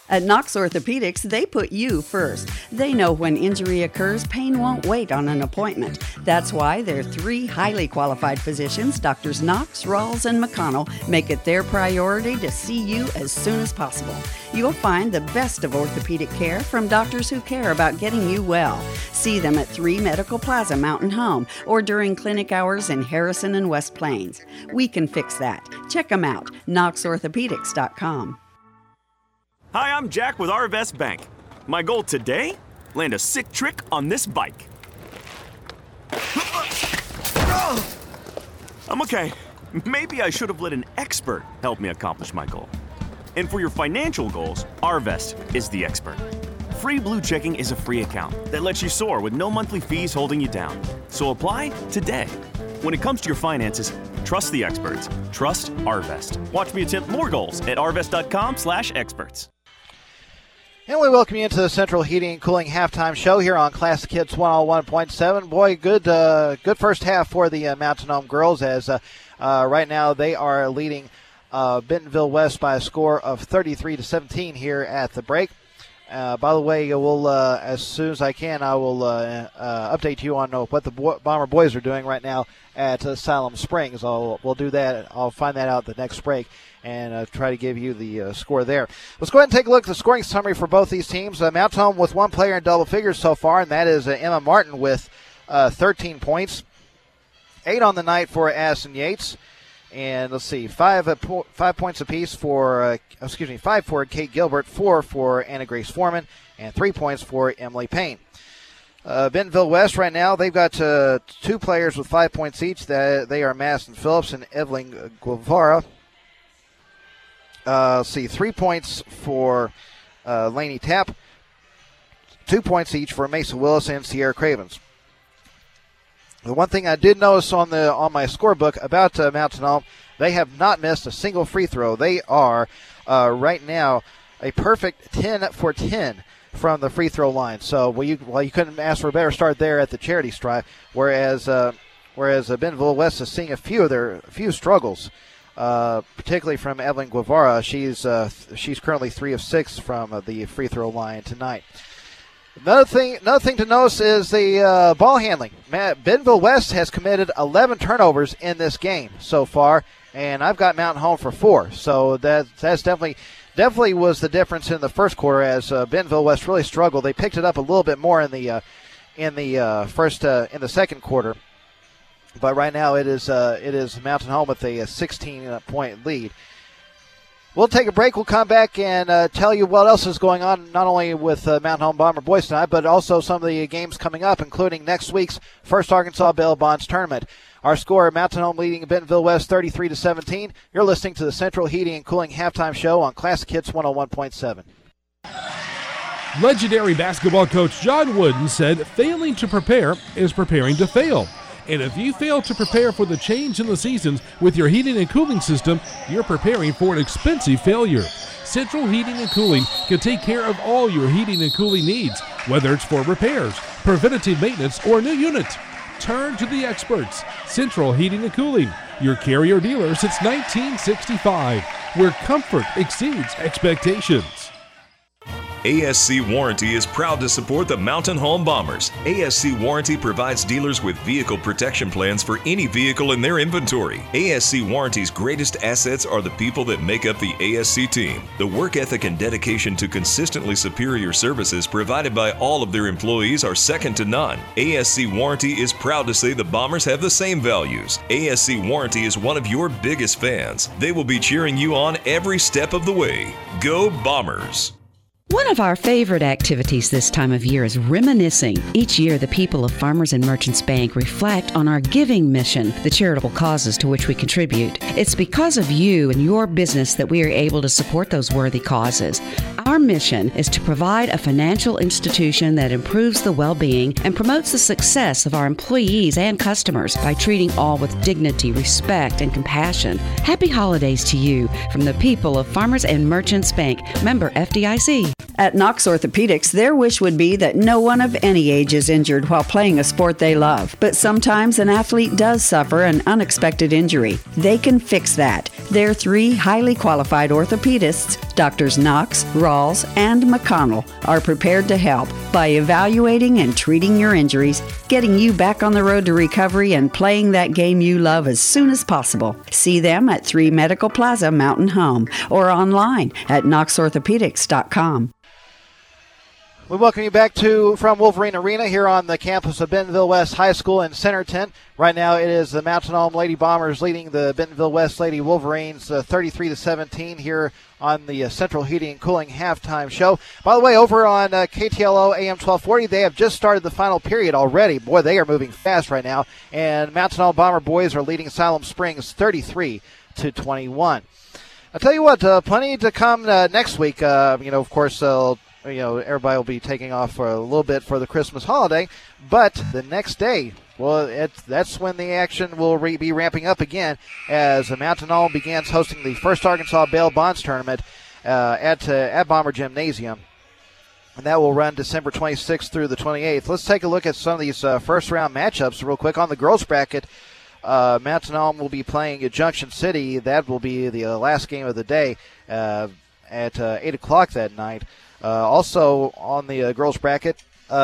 At Knox Orthopedics, they put you first. They know when injury occurs, pain won't wait on an appointment. That's why their 3 highly qualified physicians, Drs. Knox, Rawls, and McConnell, make it their priority to see you as soon as possible. You'll find the best of orthopedic care from doctors who care about getting you well. See them at 3 Medical Plaza Mountain Home or during clinic hours in Harrison and West Plains. We can fix that. Check them out, knoxorthopedics.com. Hi, I'm Jack with Arvest Bank. My goal today? Land a sick trick on this bike. I'm okay. Maybe I should have let an expert help me accomplish my goal. And for your financial goals, Arvest is the expert. Free Blue Checking is a free account that lets you soar with no monthly fees holding you down. So apply today. When it comes to your finances, trust the experts. Trust Arvest. Watch me attempt more goals at arvest.com/experts. And we welcome you into the Central Heating and Cooling halftime show here on Classic Hits 101.7. Boy, good first half for the Mountain Home girls as right now they are leading Bentonville West by a score of 33-17 here at the break. By the way, we'll as soon as I can, I will update you on what the Bomber boys are doing right now at Siloam Springs. We'll do that. I'll find that out the next break and try to give you the score there. Let's go ahead and take a look at the scoring summary for both these teams. Mountain Home with 1 player in double figures so far, and that is Emma Martin with 13 points. 8 on the night for Addison Yates. And let's see, 5 points apiece for, 5 for Kate Gilbert, 4 for Anna Grace Foreman, and 3 points for Emily Payne. Bentonville West right now, they've got 2 players with 5 points each. They are Madison Phillips and Evelyn Guevara. 3 points for Lainey Tapp, 2 points each for Mason Willis and Sierra Cravens. The one thing I did notice on my scorebook about Mountain Home, they have not missed a single free throw. They are right now a perfect 10 for 10 from the free throw line. So you couldn't ask for a better start there at the charity stripe. Whereas Bentonville West is seeing a few struggles, particularly from Evelyn Guevara. She's currently 3 of 6 from the free throw line tonight. Another thing to notice is the ball handling. Bentonville West has committed 11 turnovers in this game so far, and I've got Mountain Home for 4. So that's definitely was the difference in the first quarter as Bentonville West really struggled. They picked it up a little bit more in the second quarter, but right now it is Mountain Home with a 16-point lead. We'll take a break. We'll come back and tell you what else is going on, not only with Mountain Home Bomber boys tonight, but also some of the games coming up, including next week's First Arkansas Bail Bonds tournament. Our score, Mountain Home leading Bentonville West 33-17. You're listening to the Central Heating and Cooling halftime show on Classic Hits 101.7. Legendary basketball coach John Wooden said, "Failing to prepare is preparing to fail." And if you fail to prepare for the change in the seasons with your heating and cooling system, you're preparing for an expensive failure. Central Heating and Cooling can take care of all your heating and cooling needs, whether it's for repairs, preventative maintenance, or a new unit. Turn to the experts. Central Heating and Cooling, your Carrier dealer since 1965, where comfort exceeds expectations. ASC Warranty is proud to support the Mountain Home Bombers. ASC Warranty provides dealers with vehicle protection plans for any vehicle in their inventory. ASC Warranty's greatest assets are the people that make up the ASC team. The work ethic and dedication to consistently superior services provided by all of their employees are second to none. ASC Warranty is proud to say the Bombers have the same values. ASC Warranty is one of your biggest fans. They will be cheering you on every step of the way. Go Bombers! One of our favorite activities this time of year is reminiscing. Each year, the people of Farmers and Merchants Bank reflect on our giving mission, the charitable causes to which we contribute. It's because of you and your business that we are able to support those worthy causes. Our mission is to provide a financial institution that improves the well-being and promotes the success of our employees and customers by treating all with dignity, respect, and compassion. Happy holidays to you from the people of Farmers and Merchants Bank, member FDIC. At Knox Orthopedics, their wish would be that no one of any age is injured while playing a sport they love. But sometimes an athlete does suffer an unexpected injury. They can fix that. Their 3 highly qualified orthopedists, Drs. Knox, Rawls, and McConnell, are prepared to help by evaluating and treating your injuries, getting you back on the road to recovery, and playing that game you love as soon as possible. See them at 3 Medical Plaza, Mountain Home, or online at knoxorthopedics.com. We welcome you back from Wolverine Arena here on the campus of Bentonville West High School in Centerton. Right now it is the Mountain Home Lady Bombers leading the Bentonville West Lady Wolverines 33-17 here on the Central Heating and Cooling halftime show. By the way, over on KTLO AM 1240, they have just started the final period already. Boy, they are moving fast right now. And Mountain Home Bomber boys are leading Siloam Springs 33-21. I'll tell you what, plenty to come next week. Of course, everybody will be taking off for a little bit for the Christmas holiday, but the next day, that's when the action will be ramping up again as the Mountain Home begins hosting the First Arkansas Bail Bonds Tournament at Bomber Gymnasium, and that will run December 26th through the 28th. Let's take a look at some of these first-round matchups real quick. On the girls bracket, Mountain Home will be playing at Junction City. That will be the last game of the day at 8 o'clock that night. Also on the girls bracket,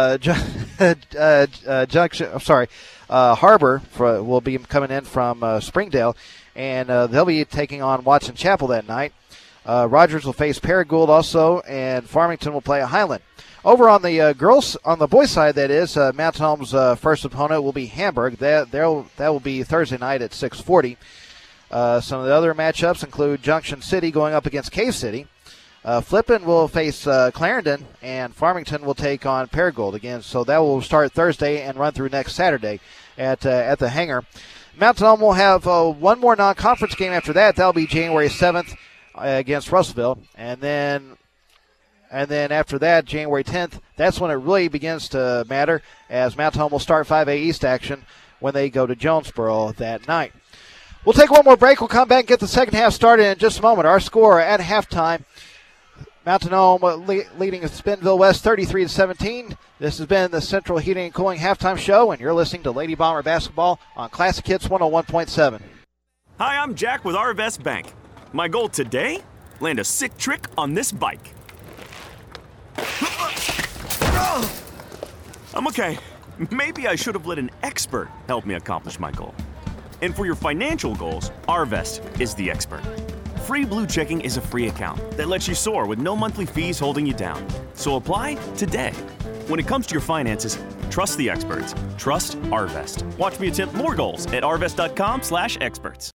Harbor will be coming in from Springdale, and they'll be taking on Watson Chapel that night. Rogers will face Paragould also, and Farmington will play Highland. Over on the boys' side, that is, Mountain Home's first opponent will be Hamburg. That will be Thursday night at 6:40. Some of the other matchups include Junction City going up against Cave City. Flippin will face Clarendon, and Farmington will take on Paragould again. So that will start Thursday and run through next Saturday at the hangar. Mountain Home will have one more non-conference game after that. That'll be January 7th against Russellville, and then after that, January 10th. That's when it really begins to matter, as Mountain Home will start 5A East action when they go to Jonesboro that night. We'll take one more break. We'll come back and get the second half started in just a moment. Our score at halftime: Mountain Home leading Bentonville West 33-17. This has been the Central Heating and Cooling halftime show, and you're listening to Lady Bomber basketball on Classic Hits 101.7. Hi, I'm Jack with Arvest Bank. My goal today? Land a sick trick on this bike. I'm okay. Maybe I should have let an expert help me accomplish my goal. And for your financial goals, Arvest is the expert. Free Blue Checking is a free account that lets you soar with no monthly fees holding you down. So apply today. When it comes to your finances, trust the experts. Trust Arvest. Watch me attempt more goals at arvest.com/experts.